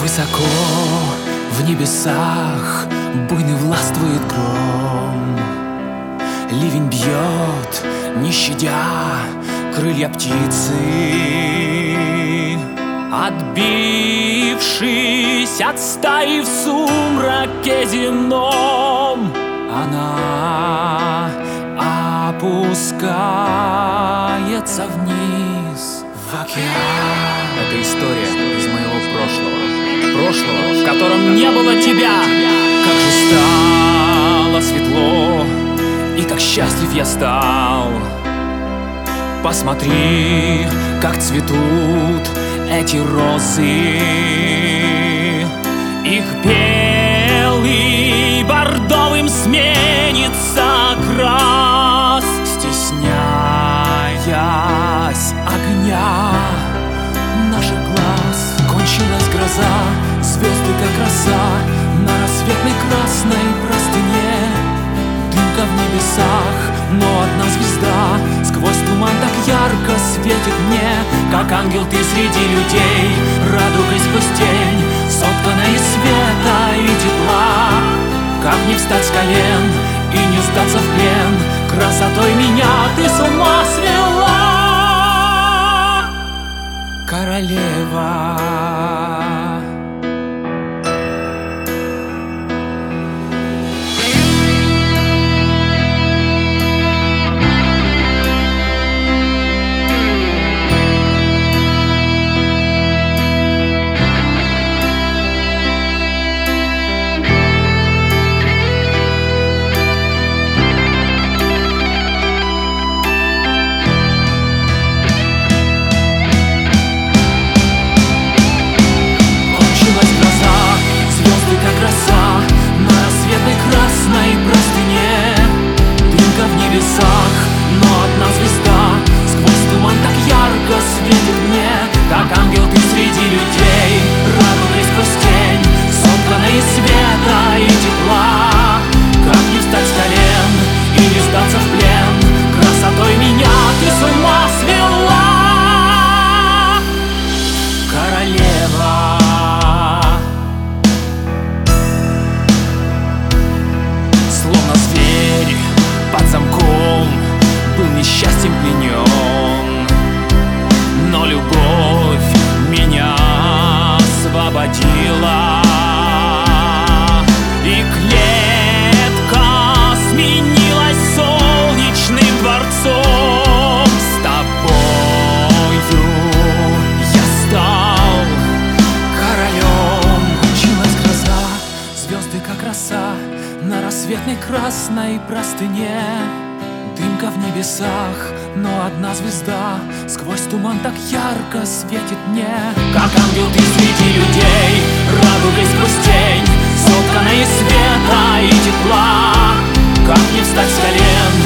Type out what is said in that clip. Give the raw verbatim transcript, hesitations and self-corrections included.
Высоко в небесах буйный властвует гром. Ливень бьет, не щадя крылья птицы. Отбившись от стаи в сумраке земном, она опускается вниз в океан. Это история из моего прошлого. Прошлого, в котором не было тебя. Как же стало светло, и как счастлив я стал. Посмотри, как цветут эти розы. Их белый бордовым сменится окрас, стесняясь огня наших глаз. Кончилась гроза, звезды как роса на рассветной красной простыне. Дымка в небесах, но одна звезда сквозь туман так ярко светит мне. Как ангел ты среди людей, радугой сквозь тень, сотканная из света и тепла. Как не встать с колен и не сдаться в плен, красотой меня ты с ума свела, королева. Счастьем пленен, но любовь меня освободила, и клетка сменилась солнечным дворцом. С тобою я стал королем. Кончилась гроза, звезды как роса на рассветной красной простыне. Дымка в небесах, но одна звезда сквозь туман так ярко светит мне. Как ангел ты среди людей, радугой сквозь тень, сотканная из света и тепла. Как не встать с колен